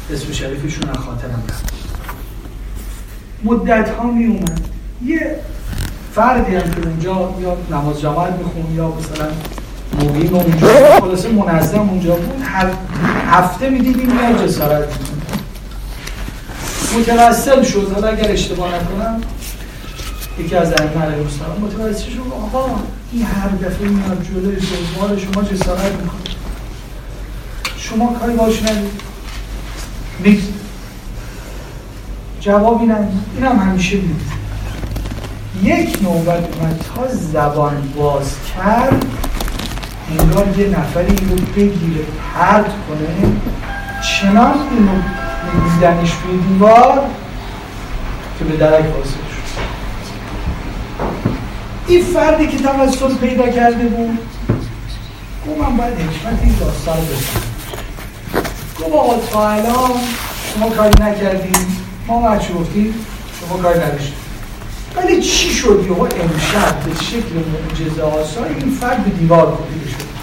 اسم شریفشون از خاطرم رفت. مدت ها می اومد یه فردی هم که اونجا یا نماز جماعت میخون یا مثلا مقیم اونجا خلاصه منظم اونجا بود، هر هفته میدیدیم یا جسارت میکنه. متوسل شد، حالا اگر اشتباه نکنم یکی از ائمه علیهم السلام متوسل شد آقا این هر دفعه میاد جلوی زوار شما جسارت میکنه، شما کاری باش ندید. جوابی ندید. این هم همیشه میدید. یک نوبت اومد تا زبان باز کرد انگار یه نفری اینو بگیره پرد کنه، چنان اینو میزدنش توی دیوار که به درک واصل شد. این فردی که توسل پیدا کرده بود گفت من باید حکمت این داستان رو بسنم. گفت آقا تا الان شما کاری نکردیم، ما مرچه گفتیم شما کاری نداشتیم، ولی چی شد یهو امشب به شکل معجزه آسای این فرد به دیوار کوبیده شد؟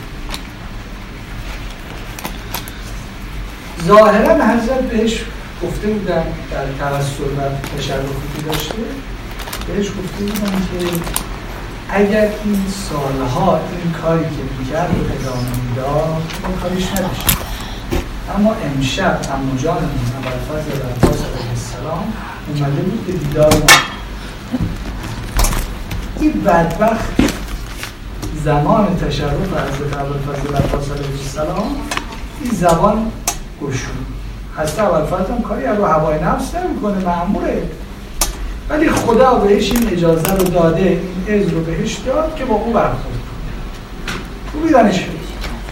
ظاهرا حضرت بهش گفته بودن در توسل و تشرفی که داشته، بهش گفته بودن که اگر این سالها این کاری که میکرد رو ادامه میداد ما کاریش نداشتیم، اما امشب عمو جانمون ابوالفضل عباس علیه السلام اومده بود که دیدار ما. این بدبخت زمان تشرف حضرت ابوالفضل عباس علیه السلام این زبان گشود. حضرت ابوالفضل هم کاری رو هوای نفس نمیکنه، مأموره، ولی خدا بهش این اجازه رو داده، این عز رو بهش داد که با او برخورد کنه. بیدانش شد.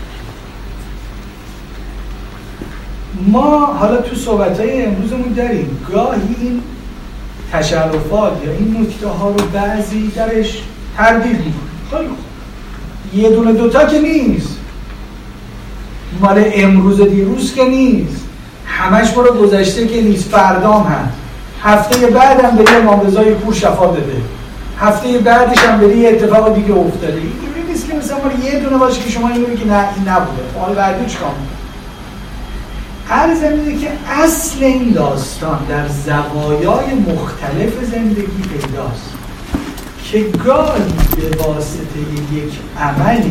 ما حالا تو صحبت‌های امروزمون داریم گاهی این تشرفات یا این نکته ها رو بعضی درش تردید میکنه. خیلی خوب، یه دونه دوتا که نیست، مال امروز دیروز که نیست، همش ما رو گذشته که نیست، فردام هست، هفته بعدم به یه امام رضای پور شفا داده، هفته بعدش هم به یه اتفاق دیگه افتاده. این نیست که مثلا مال یه دونه باشه که شما اینو بگی نه این نبوده، حالا بعدی چیکار می‌کنی؟ عرض اینه که اصل این داستان در زوایای مختلف زندگی پیداست که گاهی به واسطه یک عملی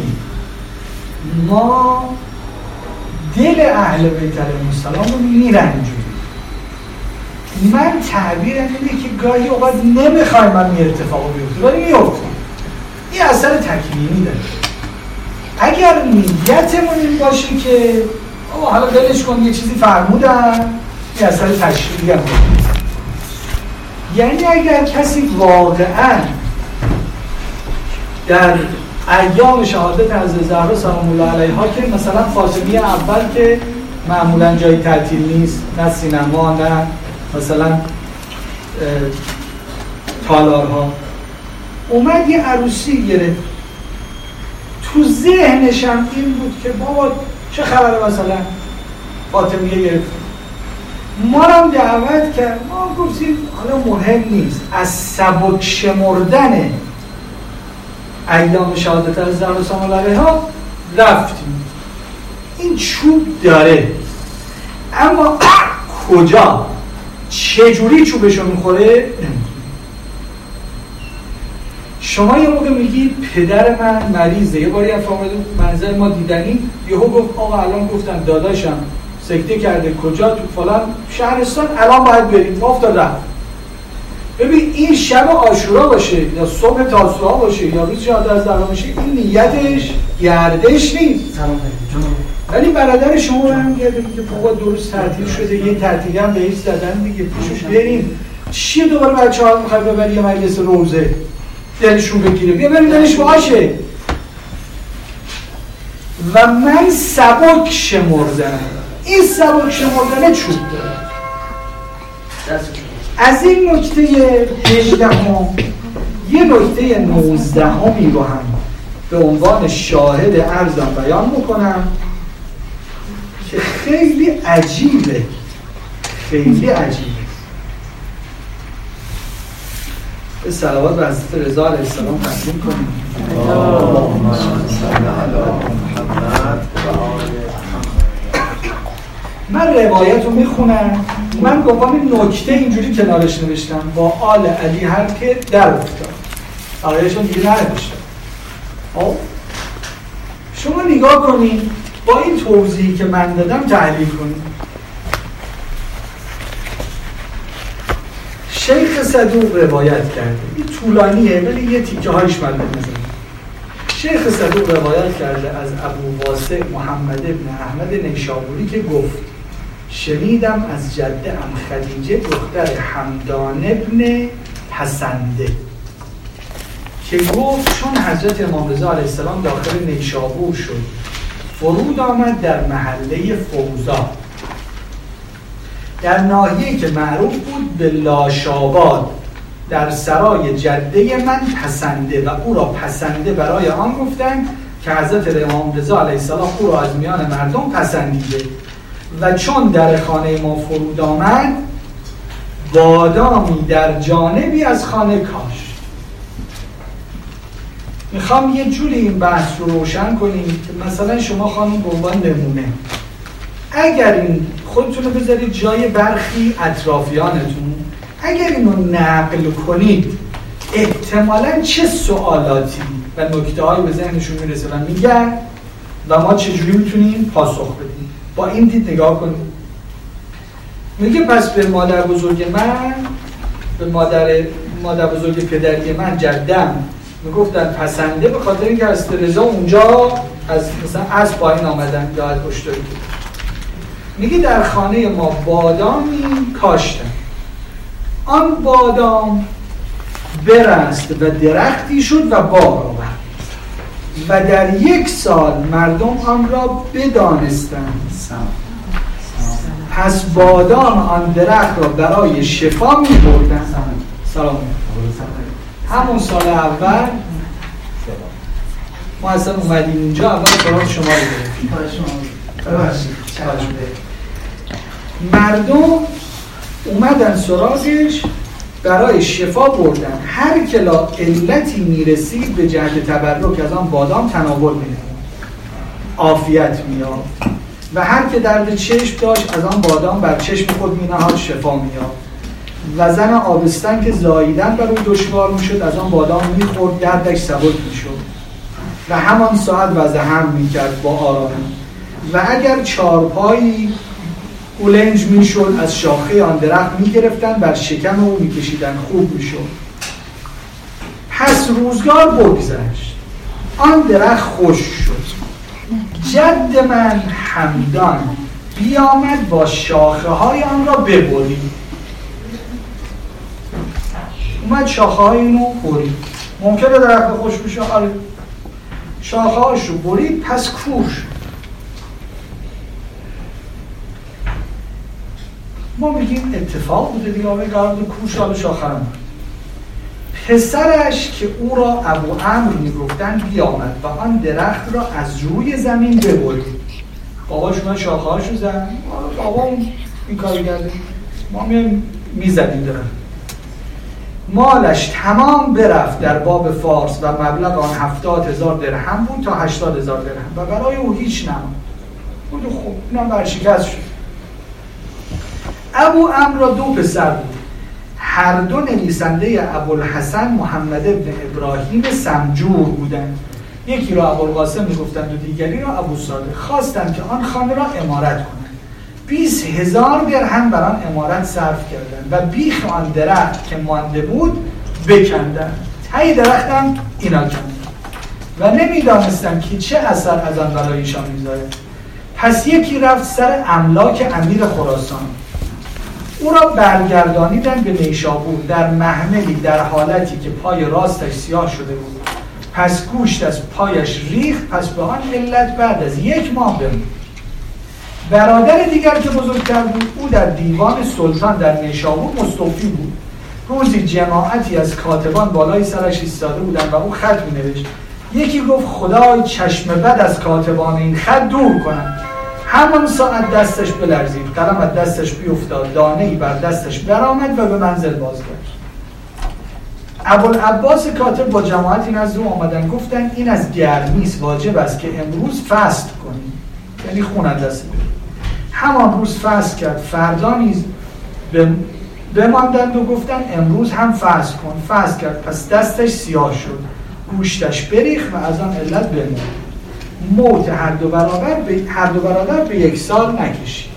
ما دل اهل بیت علیهم السلام رو میرنجونیم. من تعبیرم اینه که گاهی اوقات نمیخوایم من این اتفاق بیفته ولی میفته. این اثر تکوینی داره. اگر نیتمون این باشه که حالا دلش کن یه چیزی فرمودن، این اثر تشریعی هم داره. یعنی اگر کسی واقعا در ایام شهادت حضرت زهرا سلام الله علیها که مثلا فاطمی اول که معمولا جای تعطیل نیست، نه سینما نه مثلا تالارها، اومد یه عروسی گرفت، تو ذهنش هم این بود که بابا چه خبره مثلا فاطمیه گرفت، ما هم دعوت کرد، ما گفتیم حالا مهم نیست، از سبک شمردن ایام شهادت از زهرا سلام الله علیها رفتیم. این چوب داره، اما کجا چجوری چوبشو میخوره؟ شما یه موقع میگی پدر من مریضه، یه باری افراد منظر ما دیدنی یهو گفت آقا الان گفتن داداشم سکته کرده کجا تو فلان شهرستان، الان باید بریم، افتاد رفت. ببین این شب عاشورا باشه یا صبح تاسوعا باشه یا روز شهادت از زهرا باشه، این نیتش گردش نیست. ولی برادر شما برمیگرده که بابا درست تعطیل شده، یه تعطیلی هم بهش زدن دیگه، پیشش بریم. چیه دوباره بچه‌ها می‌خواد ببری یه مجلس روزه دلشون بگیره، بیا بریم دلش باشه. و من سبک شمردم، این سبک شمردن چوب داره. از این نکته 18 یه نکته 19 رو هم به عنوان شاهد عرضم بیان میکنم که خیلی عجیبه، خیلی عجیبه. به صلوات به حضرت رضا علیه السلام تقدیم کنیم. اللهم صل علی محمد و آل محمد. من روایت رو میخونم، من گفتم این نکته اینجوری کنارش نوشتم با آل علی هر که در افتاد، آقایشون دیگه ننوشتم. شما نگاه کنید با این توضیحی که من دادم تحلیل کنید. شیخ صدوق روایت کرده، این طولانیه ولی یه تیکه هایش من بزنم. شیخ صدوق روایت کرده از ابو واسع محمد ابن احمد نیشابوری که گفت شنیدم از جده ام خدیجه دختر حمدان ابن پسنده که گفت چون حضرت امام رضا علیه السلام داخل نیشابور شد فرود آمد در محله فوزا در ناحیه‌ای که معروف بود به لاشاباد در سرای جده من پسنده و او را پسنده برای آن گفتند که حضرت امام رضا علیه السلام او را از میان مردم پسندیده و چون در خانه ما فرود آمد بادامی در جانبی از خانه کاشت. میخوام یه جوری این بحث رو روشن کنیم که مثلا شما خانم به عنوان نمونه اگر این خودتون رو بذارید جای برخی اطرافیانتون، اگر اینو نقل کنید احتمالاً چه سوالاتی و نکته‌هایی به ذهنشون میرسه و میگن و ما چجوری میتونیم پاسخ بدیم. با این دید نگاه کنید. میگه پس به مادر بزرگ من، به مادر بزرگ پدری من جدم میگفتن پسنده به خاطر اینکه از رضا اونجا از مثلا از پایین آمدن یا از اشتری. میگه در خانه ما بادامی کاشتن، آن بادام برست و درختی شد و بار آورد و در 1 سال مردم آن را بدانستند. پس بادام آن درخت را برای شفا می بردند. سلام. همون سال اول ما اصلا اومدیم اینجا اول سراغ شما رو بریم. مردم اومدن سراغش برای شفا بردن. هر کلا علتی میرسید به جهت تبرک از آن بادام تناول می‌نمود، عافیت می‌یافت و هر که درد چشم داشت از آن بادام بر چشم خود می‌نهاد شفا می‌یافت و زن آبستن که زاییدن بر او دشوار می‌شد از آن بادام می‌خورد دردش سبک می‌شد و همان ساعت وضع هم می‌کرد با آرامی و اگر چارپایی اولنج میشد از شاخه آن درخت میگرفتن بر شکم او میکشیدن خوب میشد. پس روزگار بگذشت، آن درخت خشک شد. جد من حمدان بیامد با شاخه های آن را ببرید. اومد شاخه های اینو برید. ممکنه درخت خشک بشه، آره شاخه هاش رو برید پس کور شد. ما میگیم اتفاق بوده دیگه، آقای قرار کوش حال شاخرم. پسرش که او را ابو عمرو میگفتن بیامد و آن درخت را از روی زمین ببرید. باباش من شاخه هاشو زد، بابا این کاری کرده، ما میزدیم درخت. مالش تمام برفت در باب فارس و مبلغ آن 70,000 درهم بود تا 80,000 درهم و برای او هیچ نماند. بود خوب اینم برشکست شد. ابو عمرو را 2 پسر بود، هر دو نویسنده ابوالحسن محمد ابن ابراهیم سمجور بودند. یکی را ابوالقاسم میگفتند و دیگری را ابو صادق. خواستند که آن خانه را عمارت کنند. 20,000 درهم بر آن عمارت صرف کردند و بیخ آن درخت که مانده بود بکندند. تای درخت هم اینا کندند و نمیدانستند که چه اثر از آن برایشان میذاره. پس یکی رفت سر املاک امیر خراسان، او را برگردانیدن به نیشابور در محملی در حالتی که پای راستش سیاه شده بود. پس گوشت از پایش ریخت، پس به آن علت بعد از 1 ماه بمرد. برادر دیگر که بزرگتر بود، او در دیوان سلطان در نیشابور مستوفی بود. روزی جماعتی از کاتبان بالای سرش ایستاده بودند و او خط می‌نوشت. یکی گفت خدای چشم بد از کاتبان این خط دور کنند. همان ساعت دستش بلرزید، قلم از دستش بیفتاد، دانه‌ای بر دستش برآمد و به منزل بازگشت. ابوالعباس کاتب با جماعتی نزد او آمدن، گفتند این از گرمی است، واجب است که امروز فست کنیم، یعنی خون از دست بدیم. همان روز فسخ کرد، فردا نیز بماندند و گفتن امروز هم فسخ کن. فسخ کرد، پس دستش سیاه شد، گوشتش بریخت و از آن علت بمرد. موت هر دو برادر به 1 سال نکشید.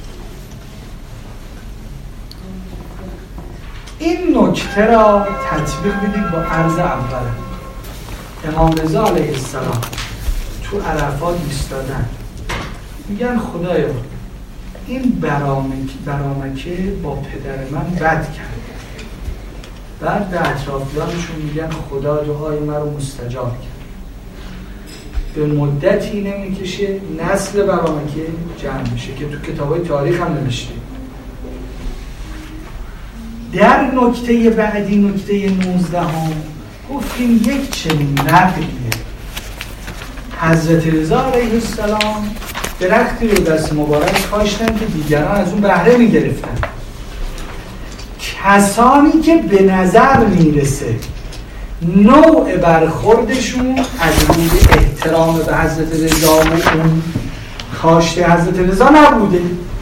این نکته را تطبیق بدید با عرض اول. امام رضا علیه السلام تو عرفات ایستادن، میگن خدایا این برامکه با پدر من بد کرد. بعد به اطرافیانشون میگن خدا دعای من رو مستجاب کرد. به مدتی نمیکشه نسل برامکه جمع میشه که تو کتابای تاریخ هم نوشته. در نکته بعدی، نکته 19 گفتیم یک چنین نقلیه. حضرت رضا علیه السلام درختی رو دست مبارک کاشتن که دیگران از اون بهره میگرفتن. کسانی که به نظر میرسه نوع برخوردشون از روی احترام به حضرت رضا و اون کاشته حضرت رضا نبوده،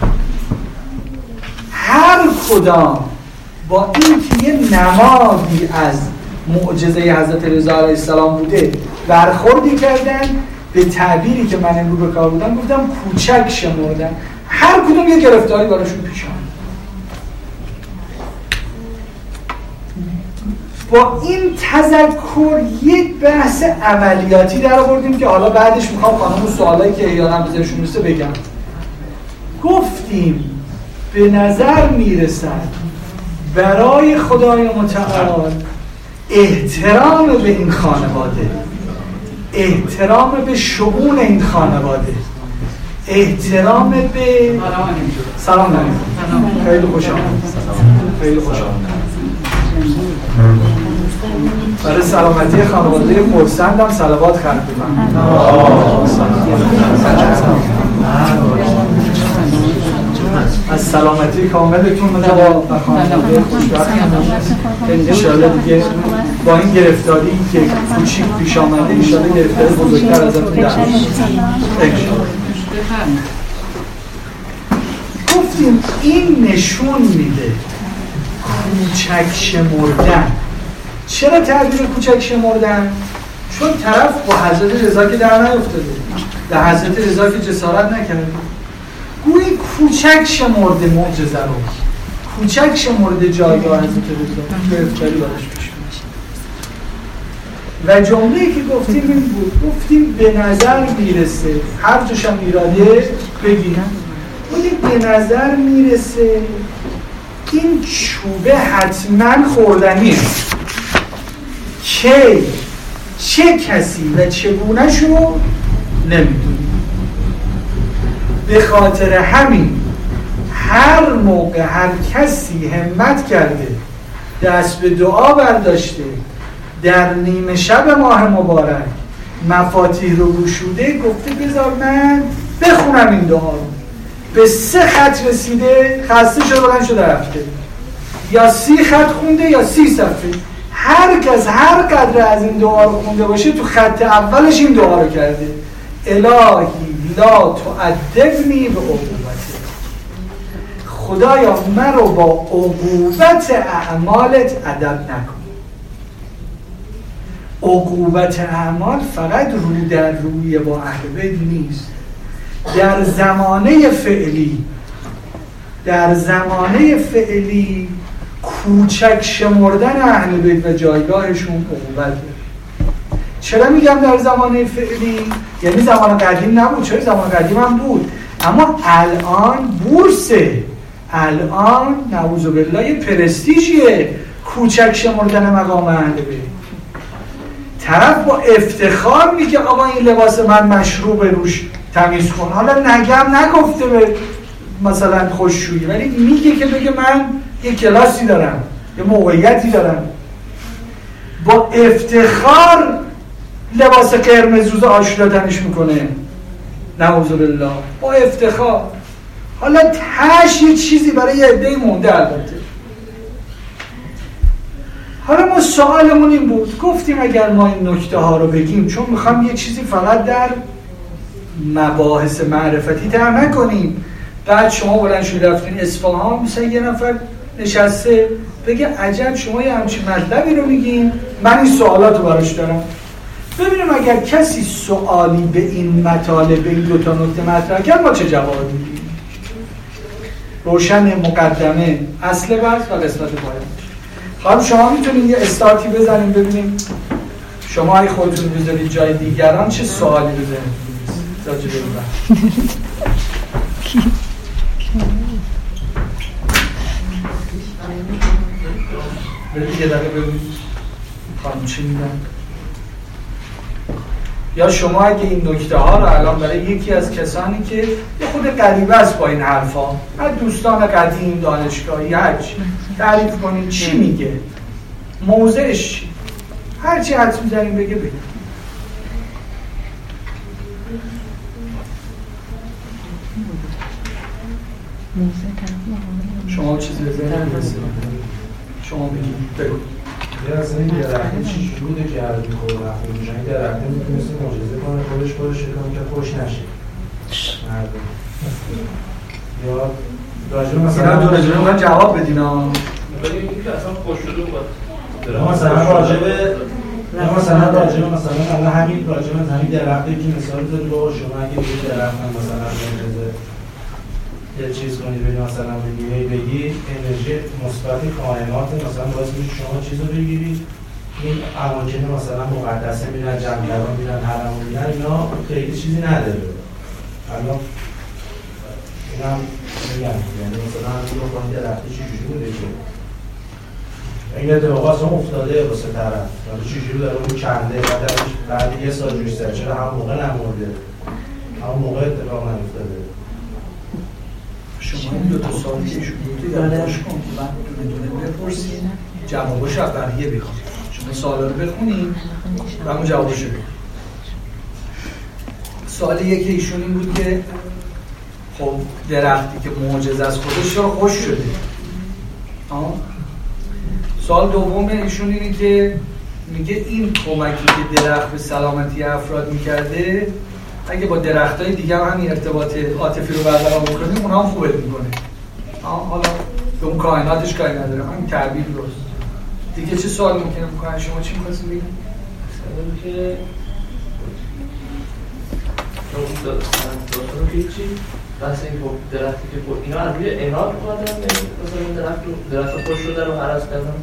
هر کدام با این که یه نمادی از معجزه حضرت رضا علیه السلام بوده برخوردی کردن، به تعبیری که من امروز به کار بودم گفتم کوچک شمردن، هر کدوم یه گرفتاری براشون پیش آمد. با این تذکر یک بحث عملیاتی در آوردیم که حالا بعدش میخوام خانم سوالایی که یادم بذارشون میرسه بگم. گفتیم به نظر میرسد برای خدای متعال احترام به این خانواده، احترام به شؤون این خانواده، احترام به سلام علیکم، خیلی خوش آمدید، خیلی خوش آمدید. برای سلامتی خانواده پرسندم صلوات خرد بکنم. از سلامتی کاملتون و خانواده خوشبخت انشاءالله دیگه با این گرفتاری که کوچیک پیش آمده انشاءالله گرفتاری بزرگتر ازتون در انشاءالله. گفتیم این نشون میده کوچک شمردن. چرا تعبیر کوچک شمردن؟ چون طرف با حضرت رضا که در نیفتاده، به حضرت رضا که جسارت نکرده، گویی کوچک شمرده معجزه رو، کوچک شمرده جایگاه حضرت رضا، گرفتاری براش پیش میاد. و جمله‌ای که گفتیم این بود، گفتیم به نظر میرسه، هر جاشم ایراده بگیرم، گفتیم به نظر میرسه این چوبه حتما خوردنیه. که چه کسی و چگونه شو نمیدونی. به خاطر همین هر موقع هر کسی همت کرده دست به دعا برداشته در نیمه شب ماه مبارک مفاتیح رو گشوده، گفته بذار من بخونم این دعا رو. به 3 خط رسیده، خسته شده بلند شده رفته، یا 30 خط خونده یا 30 صفحه. هر کس هر قدر از این دعا رو خونده باشه تو خط اولش این دعا رو کرده: الهی لا تعذبنی به عقوبته. خدایا من رو با عقوبت اعمالت ادب نکن. عقوبت اعمال فقط رو در روی با اهل بیت نیست. در زمانه فعلی کوچک شمردن اهل بیت و جایگاهشون عقوبته. چرا میگم در زمانه فعلی؟ یعنی زمان قدیم نبود، چرا زمان قدیم هم بود، اما الان بورسه، الان نعوذ بالله پرستیژیه کوچک شمردن مقام اهل بیت. طرف با افتخار میگه آقا این لباس من مشروب روش تمیز کن. حالا نگم نگفته به مثلا خوششویی، ولی میگه که بگه من یه کلاسی دارم، یه موقعیتی دارم. با افتخار لباس قرمز روز عاشورا تنش میکنه، نعوذ بالله، با افتخار. حالا تاش یه چیزی برای یه عده‌ای مونده. البته حالا ما سوالمون این بود، گفتیم اگر ما این نکته ها رو بگیم، چون میخوام یه چیزی فقط در مباحث معرفتی تر نکنیم، بعد شما بلند شدید رفتین اصفهان، مثلا یه نفر نشسته بگه عجب شما یه همچین مطلبی رو میگین، من این سوالات رو براش دارم. ببینیم اگر کسی سوالی به این مطالب، به این دو تا نکته مطرح کرد، ما چه جواب میدیم؟ روشن مقدمه، اصل بحث و قسمت پایان. حالا شما میتونید یه استارتی بزنیم ببینیم شما اگه خودتون بذارید جای دیگران چه سوالی بزنید راجع به این بحث. برید یه دقیقه ببینید خانم چی میگن. یا شما اگه این نکته ها رو الان برای یکی از کسانی که یه خود غریبه است با این حرفا، هر دوستان قدیم دانشگاهی هرچی تعریف کنید چی میگه، موضعش چی، هرچی حدس میزنیم بگه. شما چیزی بزنید شما بگید بگو. یه اصلا این درخته چی شروده که هر دو خود رفته میشن، این درخته میتونسته معجزه کنه خودش شکم که خوش نشه مردم. یا راجب مثلا دو رجوع من جواب بدین ها ولی این که اصلا خوش شده بود مثلا راجب مثلا الان همین راجب همین درخته که مثال زدی با شما اگه یه درخت مثلا معجزه یه چیز کنید بگید مثلا بگید انرژی مثبت کائنات مثلا باعث میشه شما چیز رو بگیرید، این اماکن مثلا مقدسه میرن، جمعیران میرن، حرم میرن، اینا خیلی چیزی نداره. الان اینم میگم یعنی مثلا همین رو کنید درختی چجوری بوده که این اتفاقات اصلا افتاده واسه طرف، یعنی چجوری داره اون کنده بعد یه سال جوش سر چرا همون موقع نمورده، همون موقع اتفاق نیفتاده. شما این دو تا سوالی که ایشون گفتید یادداشت کن که من دونه بپرسید جوابش از بقیه بخوام. شما سوالا رو بخونید و همون جوابش رو بگید. سوال یکی ایشون این بود که خب درختی که معجزه از خودش چرا خوش شده؟ سوال دوم ایشون اینه که میگه این کمکی که درخت به سلامتی افراد میکرده اگه با درختای دیگه هم همین ارتباط عاطفی رو برقرار بکنیم اونها هم خوبت میکنه. حالا به اون کائناتش کاری نداره، همین تعبیر درست. دیگه چه سوال ممکنه بکنن؟ شما چی می‌خواستید بگید؟ مثلا که داستان هیچی بس این درختی که اینا از روی انار اومدن مثلا درخت خوش شده رو هرس کردن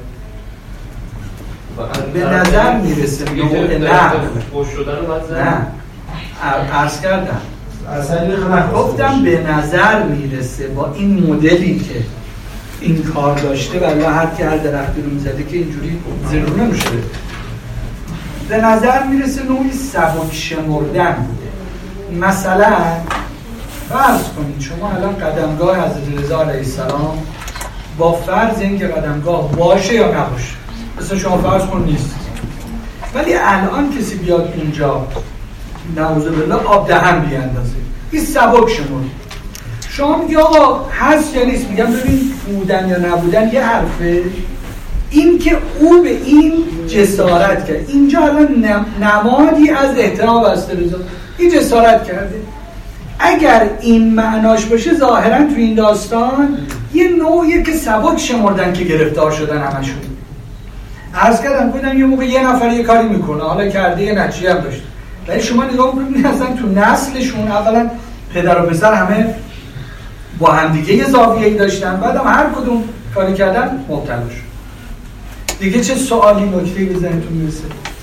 به نظر میرسه نه خوش شدن رو باید نه عرض کردم گفتم به نظر میرسه با این مدلی که این کار داشته ولی هر که هر درختی رو میزده که اینجوری زیرو نمیشه. به نظر میرسه نوعی سبک شمردن بوده. مثلا فرض کنید شما الان قدمگاه حضرت رضا علیه السلام با فرض اینکه قدمگاه باشه یا نباشه، مثلا شما فرض کن نیست، ولی الان کسی بیاد اونجا نعوذ بالله آب دهن بیاندازه، این سبک شمرد. شما میگی آقا هست یا نیست؟ میگم ببین بودن یا نبودن یه حرفه. این که او به این جسارت کرد، اینجا الان نمادی از احترام بسته رضا این جسارت کرده. اگر این معناش باشه ظاهرا تو این داستان یه نوعیه که سبک شمردن که گرفتار شدن همشون. عرض کردم بودم یه موقع یه نفر یه کاری میکنه، حالا کرده یه نتیجه هم داشت، ولی شما نگاه کنید اصلا تو نسلشون اولا پدر و پسر همه با همدیگه یه زاویه‌ای داشتن، بعدم هر کدوم کاری کردن مبتلا شد. دیگه چه سوالی نکته‌ای به ذهنتون میرسه؟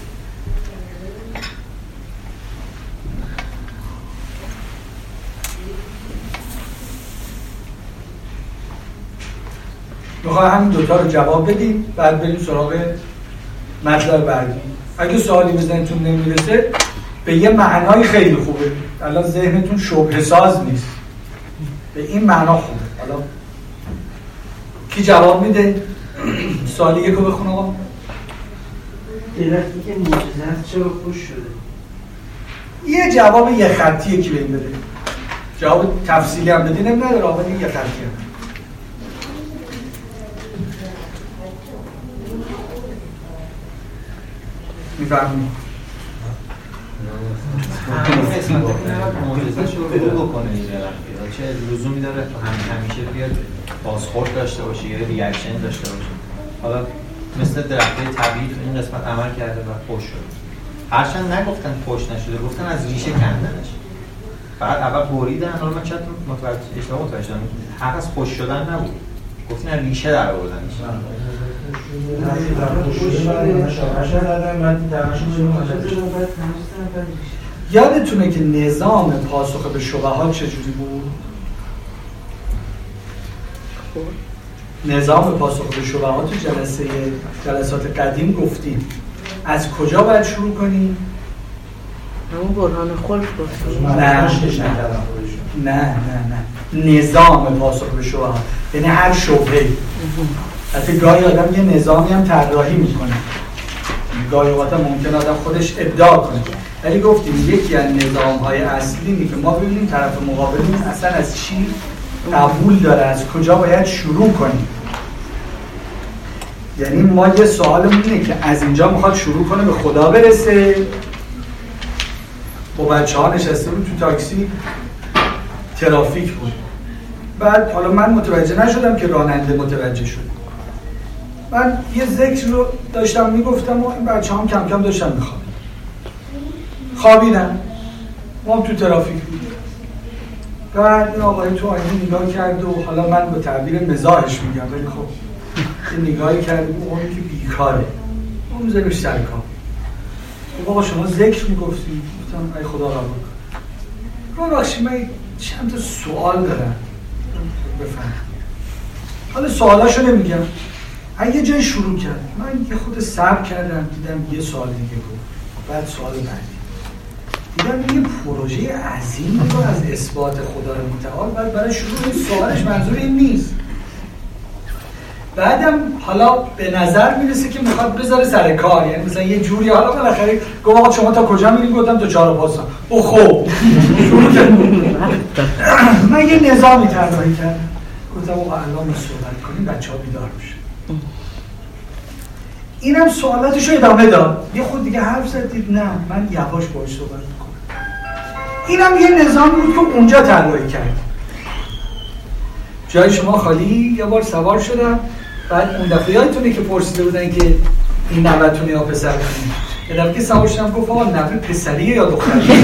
میخوای همین دوتا رو جواب بدیم بعد بریم سراغ مطلب بعدی. اگه سوالی به ذهنتون نمیرسه به یه معنای خیلی خوبه، الان ذهنتون شبهه ساز نیست، به این معنا خوبه. حالا کی جواب میده؟ سوالی یکو بخون آقا. درختی که معجزه است چرا خوش شده؟ یه جواب یه خطیه که بهم بده. جواب تفصیلی هم بدی نداره، آقا یه خطیه. میفهمی؟ معجزه شروع بکنه این درخت، چه لزومی داره همیشه بیاد بازخورد داشته باشه یا ریاکشن داشته باشه؟ حالا مثل درخت طبیعی تو این قسمت عمل کرده و خوش شد. هرچند نگفتن خوش نشده، گفتن از ریشه کندنش. فقط اول بریدن، حالا من چند اشتباه متوجه شدم، حق از خوش شدن نبود. گفتین از ریشه در آوردنش. یادتونه که نظام پاسخ به شبهات چجوری بود؟ نظام پاسخ به شبهات تو جلسات قدیم گفتیم از کجا باید شروع کنیم؟ همون برهان خلق گفتیم. نه نظام پاسخ به شبهات یعنی هر شبهه. حتی گاهی آدم یه نظامی هم طراحی میکنه، گاهی اوقات ممکن آدم خودش ابداع کنه، ولی گفتیم یکی از نظام‌های اصلی اینه که ما ببینیم طرف مقابلمون اصلا از چی قبول داره، از کجا باید شروع کنیم. یعنی ما یه سوالمون اینه که از اینجا میخواد شروع کنه به خدا برسه. با بچه‌ها نشسته بود تو تاکسی، ترافیک بود، بعد حالا من متوجه نشدم که راننده متوجه شد. من یه ذکر رو داشتم میگفتم و این بچه‌ها هم کم کم داشتن خوابیدن. ما هم تو ترافیک بودیم. بعد این آقای تو آینه نگاه کرد و حالا من به تعبیر مزاحش میگم ولی خب این نگاهی کرد و اون که بیکاره اون میذارش سر کار. آقا شما ذکر میگفتید؟ گفتم ای خدا را بکن. ببخشید من چند تا سوال دارم بفهم. حالا سوالاشو نمیگم، اگه جای شروع کرد من یه خود صبر کردم، دیدم یه سوال دیگه گفت، بعد سوال بعدی دیدم یه پروژه عظیم رو از اثبات خدا متعال، بعد برای شروع این سوالش منظور این نیست. بعدم حالا به نظر میرسه که میخواد بذاره سر کار، یعنی مثلا یه جوری حالا بالاخره گفت آقا شما تا کجا میرین؟ گفتم تا 4 پاسم. او خب شروع کرد. من یه نظامی طراحی کردم، گفتم آقا الان صحبت کنیم بچه‌ها بیدار میشن. اینم سوالاتشو ادامه داد، یه خود دیگه حرف زد، دید نه من یواش باهاش صحبت میکنم. اینم یه نظام بود که اونجا طراحی کرد. جای شما خالی، یه بار سوار شدم، بعد اون دفعه یادتونه که پرسیده بودن که این نوه‌تونه یا پسر کنید؟ یه دفعه که سوار شدم گفت آقا نوه پسریه یا دختریه؟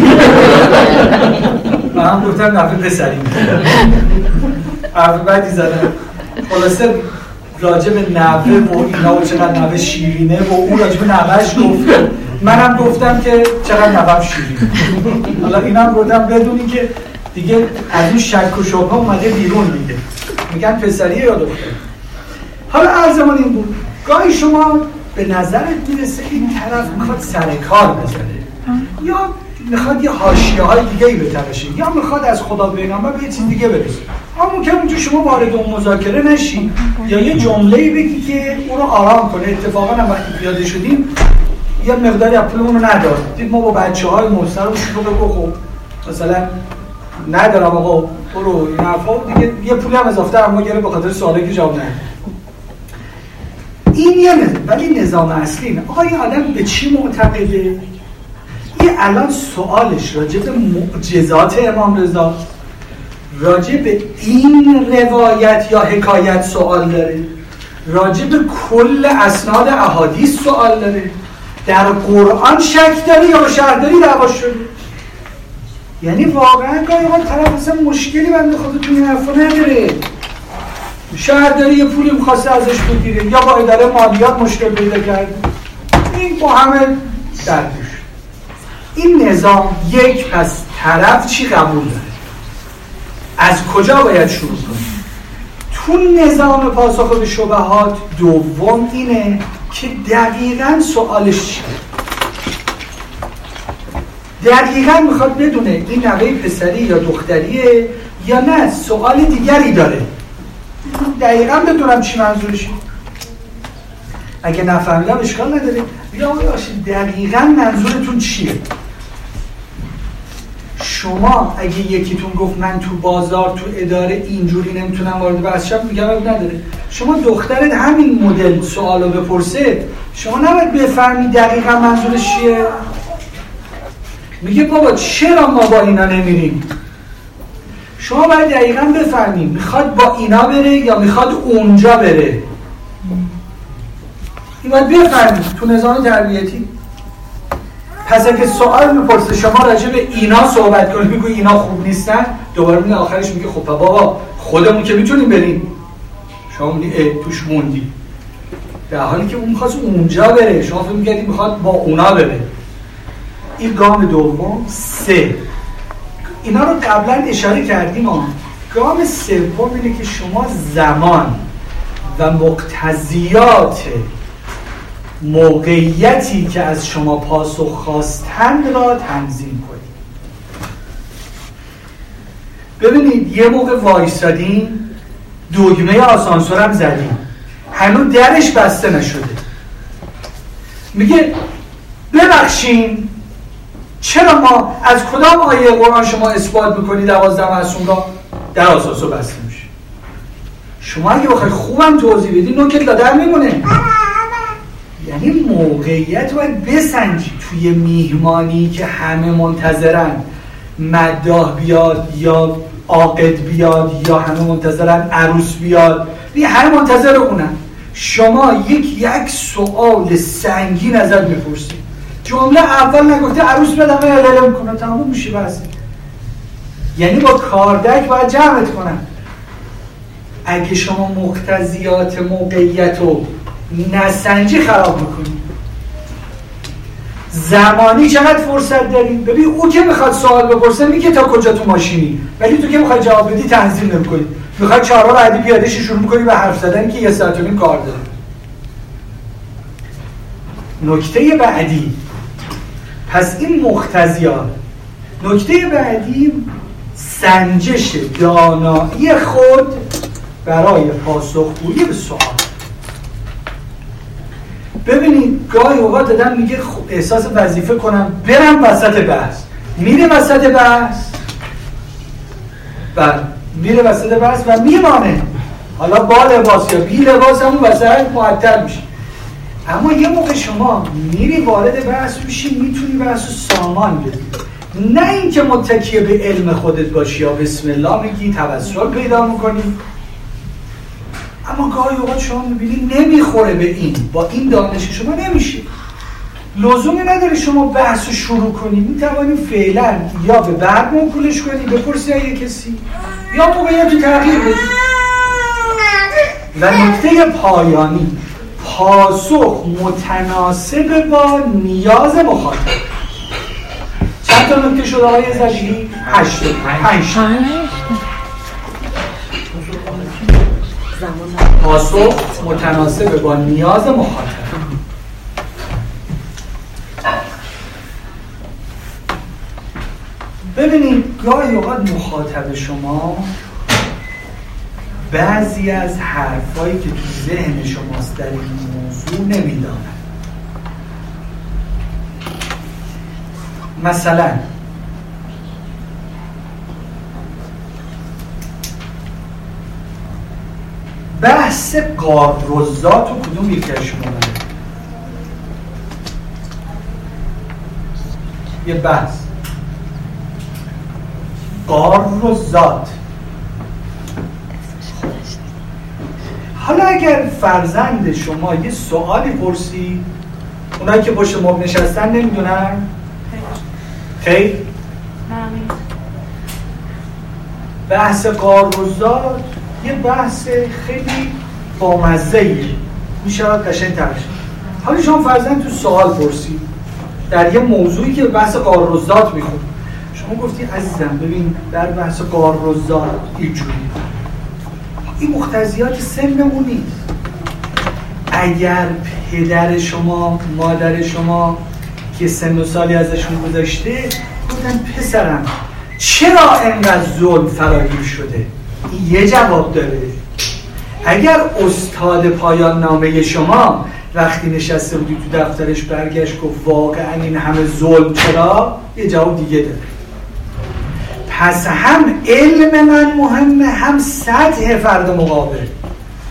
من هم گفتم نوه پسری. حرف بعدی زدم، خلاصه راجع به نوه و اینا و چقدر نوه شیرینه و اون راجع به نوهش گفت، منم گفتم که چقدر نوه شیرینه. حالا اینم گفتم بدونی که دیگه از این شک و شبهه اومده بیرون دیگه، میگن پسریه یا دختریه. حالا عرضمان این بود، گاهی شما به نظرت میرسه این طرف میخواد سر کار بزنه یا میخواد یه حاشیه‌های دیگه‌ای بتراشه یا میخواد از خدا پیغمبر به یه چیز دیگه برسه. اما که اونجا شما وارد اون مذاکره نشی یا یه جمله‌ای بگی که اون رو آرام کنه. اتفاقا هم وقتی پیاده شدیم یه مقداری از پولمون رو نداد، دید ما با بچه‌های محترم شروع بگو مثلا ندارم آقا برو این حرفا دیگه، یه پولی هم اضافه اما گره به خاطر سوالی که جواب نداد. این یه ولی نظام اصلی اینه. آقا این آدم به چی معتقده؟ این الان سوالش راجع به معجزات امام رضا، راجع به این روایت یا حکایت سوال داره، راجع به کل اسناد احادیث سوال داره، در قرآن شک داره یا شهرداری دعوا شده. یعنی واقعا گاهی اوقات طرف اصلا مشکلی بنده خودتون این حرفا نداره، شهرداری یه پولی می‌خواسته ازش بگیره یا با اداره مالیات مشکل پیدا کرده، این با همه دردش. این نظام یک، پس طرف چی قبول داره، از کجا باید شروع کنیم. تو نظام پاسخ به شبهات دوم اینه که دقیقاً سوالش چیه، دقیقاً میخواد بدونه این نوه پسری یا دختریه یا نه سوال دیگری داره. دقیقاً بدونم چی منظورشه. اگه نفهمیدم اشکال نداره، بیا باشید دقیقاً منظورتون چیه. شما اگه یکیتون گفت من تو بازار تو اداره اینجوری نمیتونم وارد بحث شم، میگم نداره. شما دخترت همین مدل سوالو بپرسه، شما نباید بفهمی دقیقاً منظورش چیه. میگه بابا چرا ما با اینا نمیریم؟ شما باید دقیقا بفهمید میخواد با اینا بره یا میخواد اونجا بره. این باید بفهمید تو نظام تربیتی. پس اگه سوال میپرسه شما راجع به اینا صحبت کنید، میگه اینا خوب نیستن، دوباره میگه آخرش میگه خب بابا خودمون که میتونیم بریم، شما میگی توش موندی، در حالی که اون میخواست اونجا بره، شما فکر میکردید میخواد با اونا بره. این گام دوم. 3 اینا رو قبلا اشاره کردیم. گام سوم اینه که شما زمان و مقتضیات موقعیتی که از شما پاسخ خواستند را تنظیم کنید. ببینید یه موقع وایسادیم، دگمه آسانسورم زدیم، هنوز درش بسته نشده، میگه ببخشین چرا ما از کدام آیه قرآن شما اثبات میکنید 12 معصوم را در آسانسور بسته میشه؟ شما اگه بخوای خوبم توضیح بدی نوکت لادر میمونه. یعنی موقعیت باید بسنجی. توی میهمانی که همه منتظرن مداح بیاد یا عاقد بیاد یا همه منتظرن عروس بیاد، همه منتظر اونن، شما یک سوال سنگین ازت میپرسید، جمله اول نگفته عروس بیاد همه الاله میکنه، تموم میشه بحث. یعنی با کاردک باید جمعت کنن. اگه شما مقتضیات موقعیت رو نسنجی خراب میکنی. زمانی چقدر فرصت داریم؟ ببین او که میخواد سوال بپرسه میگه تا کجا تو ماشینی، ولی تو که میخواد جواب بدی تنظیم نمیکنی، میخواد 4 بعدی پیاده‌شی شروع میکنی به حرف زدن که 1 ساعت و نیم کار داره. نکته بعدی، پس این مقتضیات. نکته بعدی سنجش دانایی خود برای پاسخگویی به سوال. ببینید گاهی اوقات آدم میگه احساس وظیفه کنم برم وسط بحث، میره وسط بحث میره وسط بحث و میمانه، حالا با لباس یا بی لباس همون وسط معطل میشه. اما یه موقع شما میری وارد بحث میشی، میتونی بحث رو سامان بدی، نه اینکه متکی به علم خودت باشی یا بسم الله میگی توسل پیدا میکنی. اما گاهی اوقات شما میبینی نمیخوره به این، با این دانش شما نمیشه. لزومی نداره شما بحث رو شروع کنی، میتوانی فعلا یا به بعد منقولش کنی، بپرسی از کسی، یا موقعیت رو تغییر بدی. و نکته پایانی، پاسخ متناسب با نیاز مخاطب. چند تا نکته شده آقای زجی؟ 5. پاسخ متناسب با نیاز مخاطب. ببینید گاهی اوقات مخاطب شما بعضی از حرفایی که تو ذهن شماست در این موضوع نمیداند. مثلا بحث قاردرزات و کدوم یکی از شما داره؟ یه بحث قاردرزات. حالا اگر فرزند شما یه سوالی پرسی، اونایی که پشت مبل نشستن نمیدونن؟ خیر؟ بحث قاردرزات یه بحث خیلی بامزه‌ایه، میشود قشنگ ترش. حالا شما فرضاً تو سوال پرسید در یه موضوعی که بحث قاردرزات میخواد، شما گفتی عزیزم ببین در بحث قاردرزات اینجوری، این مقتضیات سنمون نیست. اگر پدر شما مادر شما که سن و سالی ازشون گذشته گفتن پسرم چرا انقدر ظلم فراگیر شده، این یه جواب داره. اگر استاد پایان نامه شما وقتی نشسته بودی تو دفترش برگشت گفت واقعا این همه ظلم چرا، یه جواب دیگه داره. پس هم علم من مهمه، هم سطح فرد مقابل.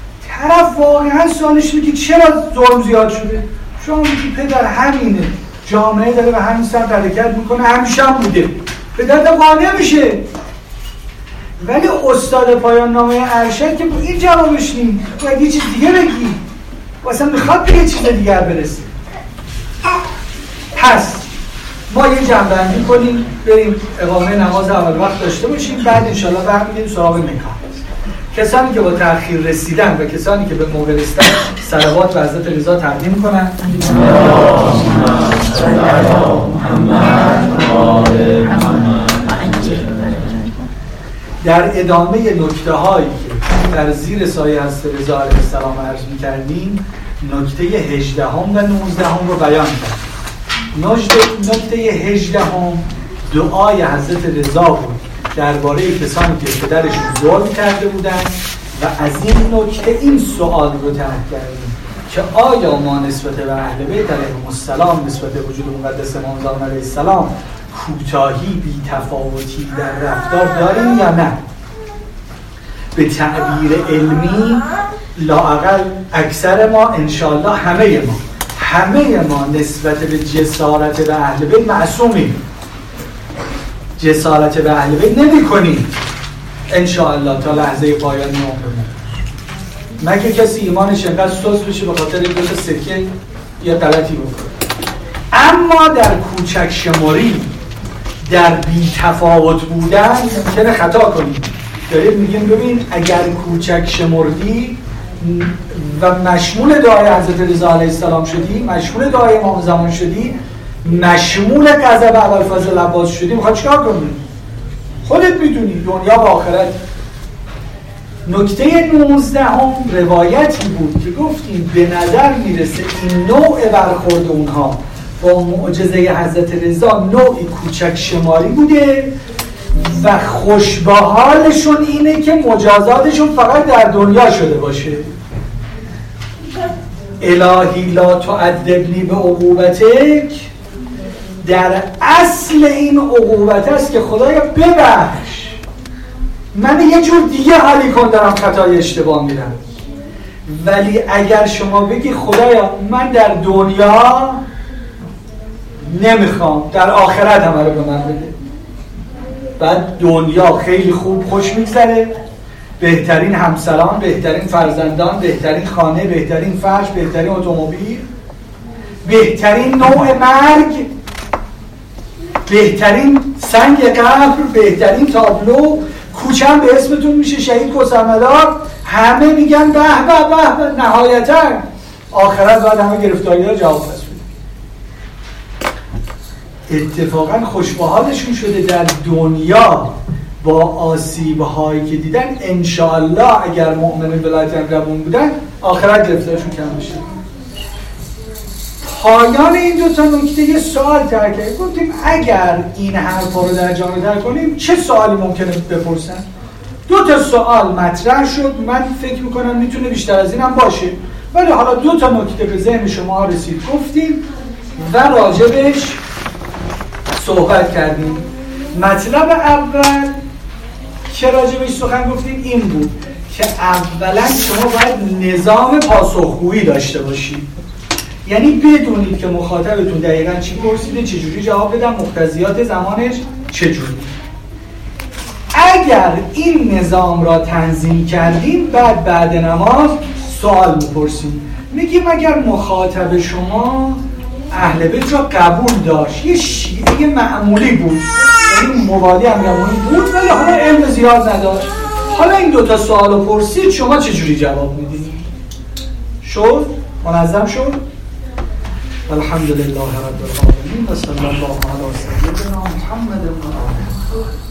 طرف واقعا سوالش میگه چرا ظلم زیاد شده، شما میگی پدر همینه، جامعه داره به همین سمت حرکت میکنه، همیشه هم بوده، به درد قانع میشه. ولی استاد پایان نامه ارشد که این جوابش نیست، باید یه چیز دیگه بگی، واسه میخواد به یه چیز دیگر برسه. پس ما یه جنبندی کنیم، بریم اقامه نماز اول وقت داشته باشیم، بعد انشالله برمیگردیم سراغ نکاح. کسانی که با تأخیر رسیدن و کسانی که به موقع رسیدن صلوات به حضرت رضا تقدیم کنن. در ادامه نکته هایی که در زیر سایه حضرت رضا علیه السلام عرض می‌کردیم، نکته 18 و 19 رو بیان کردیم. نکته 18 دعای حضرت رضا بود درباره کسانی که پدرشون ظلم کرده بودن و از این نکته این سوال رو طرح کردیم که آیا ما نسبت به اهل بیت علیهم السلام، نسبت به وجود مقدس امام زمان علیه السلام کوتاهی، بی تفاوتی در رفتار داریم یا نه؟ به تعبیر علمی لااقل اکثر ما، انشالله همه ما نسبت به جسارت به اهل بیت معصومیم. جسارت به اهل بیت نمی کنیم انشاءالله تا لحظه پایان عمرمون، مگه کسی ایمانش انقدر سوس بشه به خاطر دو تا سکه یا غلطی بکنه. اما در کوچک شماری، در بی تفاوت بودن ممکنه خطا کنیم. داریم میگیم ببین اگر کوچک شمردی و مشمول دعای حضرت رضا علیه السلام شدی، مشمول دعای امام زمان شدی، مشمول غضب ابوالفضل عباس شدی، میخواد چیکار کنی؟ خودت میدونی، دنیا و آخرت. نکته 19 روایتی بود که گفتیم به نظر میرسه این نوع برخورد اونها با معجزه حضرت رضا نوعی کوچک شماری بوده و خوش به حالشون اینه که مجازاتشون فقط در دنیا شده باشه. الهی لا تعذبنی به عقوبتک، در اصل این عقوبت است که خدایا ببخش من یه جور دیگه حالی کن، دارم خطای اشتباه میرم. ولی اگر شما بگی خدایا من در دنیا نمیخوام، در آخرت همه رو به من بده، بعد دنیا خیلی خوب خوش میگذره، بهترین همسران، بهترین فرزندان، بهترین خانه، بهترین فرش، بهترین اتومبیل، بهترین نوع مرگ، بهترین سنگ قبر، بهترین تابلو، کوچم به اسمتون میشه شهید کوسرمدار، همه میگن به به به، نهایتا آخرت باید همه گرفتاری ها جواب پس بده. اتفاقا خوشبحالشون شده در دنیا با آسیب‌هایی که دیدن، انشاءالله اگر مؤمنین ولایت امرمون بودن آخرت گرفتارشون کم بشه. پایان این دو تا نکته یه سوال طرح کردیم، گفتیم اگر این حرفا رو در جامعه در کنیم چه سوالی ممکنه بپرسن؟ دو تا سوال مطرح شد، من فکر میکنم میتونه بیشتر از این هم باشه، ولی حالا دو تا نکته به ذهن شما رسید گفتیم و راجبش صحبت کردیم. مطلب اول که راجبش سخن گفتیم این بود که اولا شما باید نظام پاسخگویی داشته باشید، یعنی بدونید که مخاطبتون دقیقاً چی پرسیده، چجوری جواب بدن، مقتضیات زمانش چجوری. اگر این نظام را تنظیم کردیم بعد نماز سوال میپرسیم، میگیم اگر مخاطب شما اهل بیت را قبول داشت، یه شیعه معمولی بود، یعنی موالی امیرالمومنین بود ولی حالا علم زیاد نداشت، حالا این دوتا سوال رو پرسید شما چجوری جواب میدید؟ شد؟ منظم شد؟ الحمدلله رب العالمین و صلی الله علی سیدنا محمد و آله.